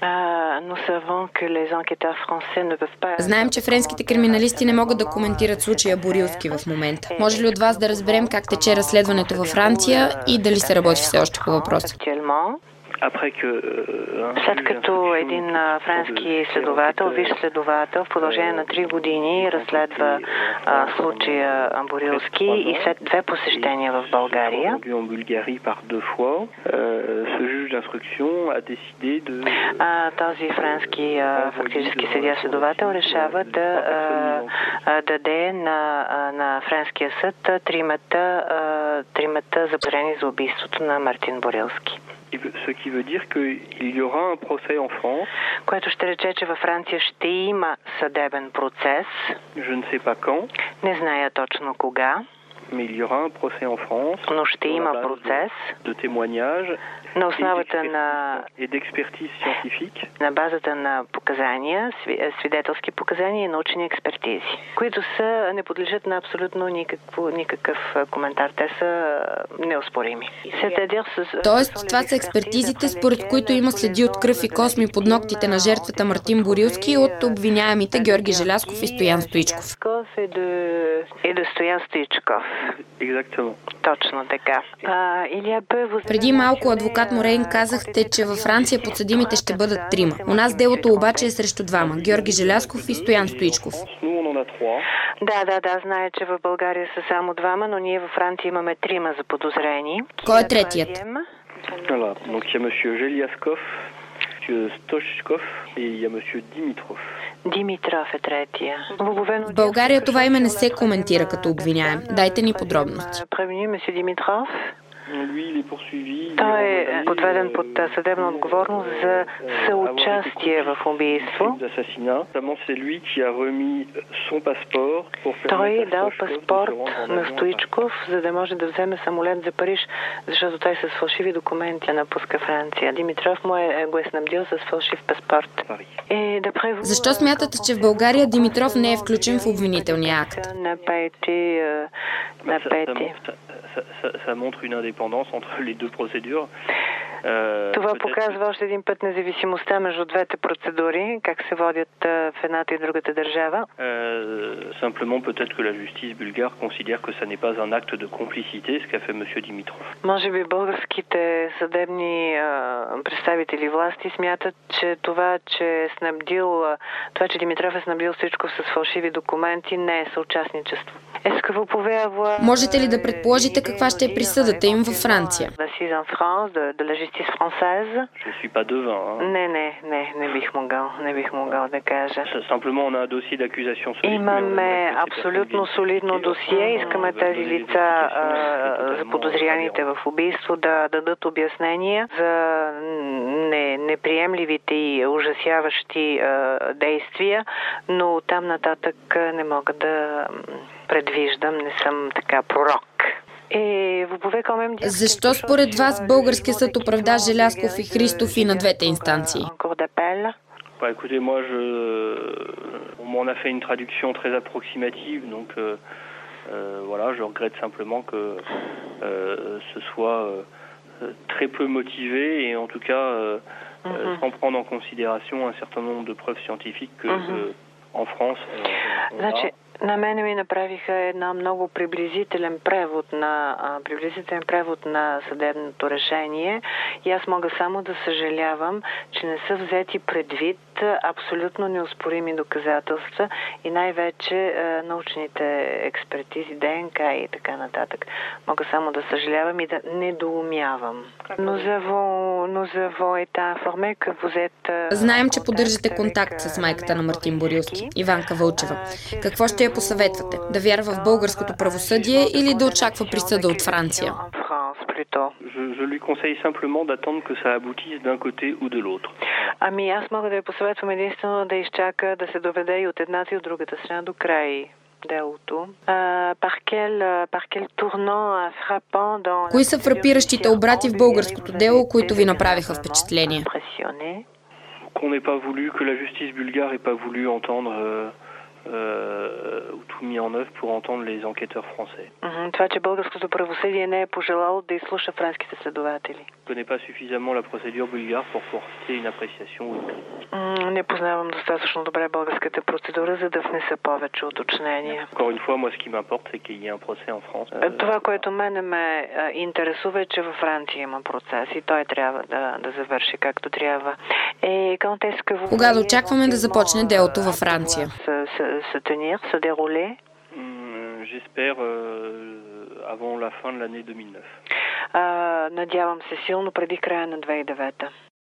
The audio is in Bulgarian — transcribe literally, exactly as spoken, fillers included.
Знаем, че френските криминалисти не могат да коментират случая Борилски в момента. Може ли от вас да разберем как тече разследването във Франция и дали се работи все още по въпроса? След като един френски следовател, висш следовател, в продължение на три години разследва а, случая Борилски и след две посещения в България, а, този френски а, фактически съдия следовател решава да а, даде на, на френския съд тримата, тримата заподозрени за убийството на Мартин Борилски. Ce qui veut dire qu'il y aura un procès en France. Което ще рече, че във Франция ще има съдебен процес. Je ne sais pas quand. Не зная точно кога. Mais il y aura un procès en France. Но ще има процес. De témoignages. На основата на et d'expertise scientifique. На базата на показания, свидетелски показания и научни експертизи, които са не подлежат на абсолютно никакво, никакъв коментар. Те са неоспорими. Тоест, това са експертизите, според които има следи от кръв и косми под ногтите на жертвата Мартин Борилски от обвиняемите Георги Желязков и Стоян Стоичков. И до Стоян Стоичков. Exactement. Точно така. А, Преди малко, адвокат Морейн, казахте, че във Франция подсъдимите ще бъдат трима. У нас делото обаче е срещу двама. Георги Желязков и Стоян Стоичков. Да, да, да, знае, че в България са само двама, но ние във Франция имаме трима заподозрени. Кой е третият? Voilà. Donc il y a monsieur Желязков, monsieur Стоичков и il y a monsieur Димитров. Димитров е третия. В България това име не се коментира като обвиняем. Дайте ни подробности. Превени месье Димитров. Той е подведен под съдебна отговорност за съучастие в убийство. Той е дал паспорт на Стоичков, за да може да вземе самолет за Париж, защото той с фалшиви документи напуска Франция. Димитров му е, го е снабдил с фалшив паспорт. Е, Защо смятате, че в България Димитров не е включен в обвинителния акт? На пети, на пети. Ça, ça, ça montre une indépendance entre les deux procédures. Това показва още един път независимостта между двете процедури, как се водят в едната и другата държава. Simplement peut-être que la justice bulgare considère que ça n'est pas un acte de complicité, ce qu'a fait monsieur Dimitrov. Може би българските съдебни представители власти смятат, че това, че е снабдил, това, че Димитров е снабдил Стоичков с фалшиви документи, не е съучастничество. Можете ли да предположите каква ще е присъдата им във Франция? Не, не, не, не бих могъл, не бих могъл да кажа. Имаме абсолютно солидно досие, искаме тези лица, заподозряните в убийство, да дадат обяснения за не, неприемливите и ужасяващи действия, но там нататък не мога да предвиждам, не съм така пророк. Е, Защо според вас българския съд оправда Желязков и Христов и на двете инстанции? Bah, écoutez, moi, je, on m'en a fait une traduction très approximative, donc euh, euh, voilà, je regrette simplement que euh, ce soit euh, très peu motivé et en tout cas euh, mm-hmm. sans prendre en considération un certain nombre de preuves scientifiques que mm-hmm. euh, en France on, on a. На мене ми направиха една много приблизителен превод на, а, приблизителен превод на съдебното решение и аз мога само да съжалявам, че не са взети предвид абсолютно неоспорими доказателства и най-вече а, научните експертизи, ДНК и така нататък. Мога само да съжалявам и да недоумявам. Знаем, че поддържате контакт с майката на Мартин Борилски, Иванка Вълчева. Какво ще я посъветвате? Да вярва в българското правосъдие или да очаква присъда от Франция? Je, je lui conseille simplement d'attendre que ça aboutisse d'un côté ou de l'autre. Ами аз мога да я посъветвам единствено да изчака да се доведе и от едната и от другата страна до край делото. Кои са фрапиращите обрати в българското дело, които ви направиха впечатление? Qu'on n'ait pas voulu, que la justice bulgare n'ait pas voulu entendre euh, euh, ou tout mis en œuvre pour entendre les enquêteurs français. Mm-hmm. Това, че българското правосъдие не е пожелало да изслуша френските следователи. Je ne connais pas suffisamment la procédure bulgare pour porter une appréciation. Mm, не познавам достатъчно добре българската процедура, за да внеса повече уточнения. Encore une fois, moi, ce qui m'importe, c'est qu'il y ait un procès en France. Това, което мене ме интересува, е, че във Франция има процес и той трябва да, да завърши както трябва. Е, Кога да очакваме да започне делото във Франция? Se tenir, se dérouler? J'espère euh, avant la fin de l'année deux mille neuf. Uh, надявам се силно преди края на две хиляди и девета.